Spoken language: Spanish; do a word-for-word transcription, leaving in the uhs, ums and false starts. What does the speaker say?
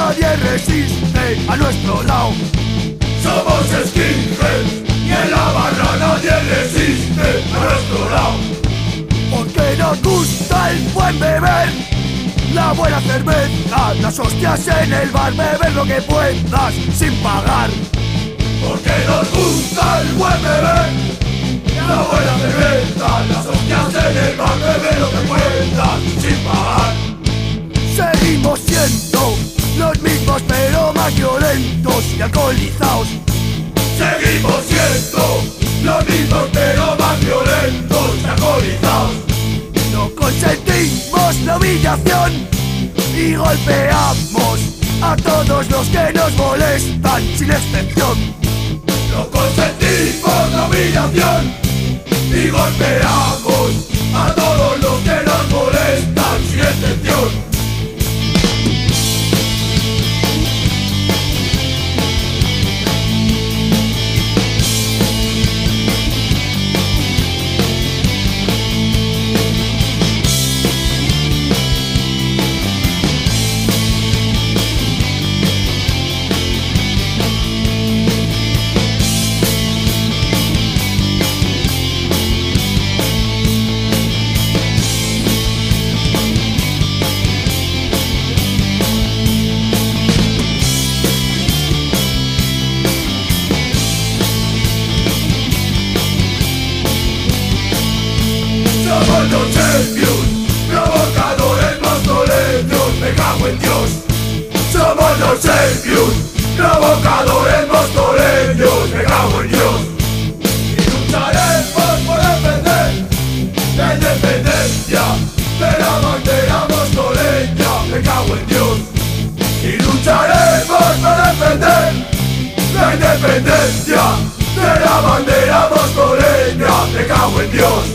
nadie resiste a nuestro lado. Somos skinheads y en la barra nadie resiste a nuestro lado. Porque nos gusta el buen beber, la buena cerveza, las hostias en el bar, beber lo que puedas sin pagar. Porque nos gusta el buen beber, la buena cerveza, las hostias en el bar, beber lo que puedas sin pagar. Seguimos siendo los mismos pero más violentos y alcoholizados. Seguimos siendo los mismos pero más violentos y alcoholizados. No consentimos la humillación y golpeamos a todos los que nos molestan sin excepción. No consentimos la humillación y golpeamos a todos los que nos molestan sin excepción. Somos los champions, provocadores monstruosos, me cago en Dios. Somos los champions, provocadores monstruosos, me cago en Dios. Y lucharemos por defender la independencia de la bandera mostoleña, me cago en Dios. Y lucharemos por defender la independencia de la bandera mostoleña, me cago en Dios.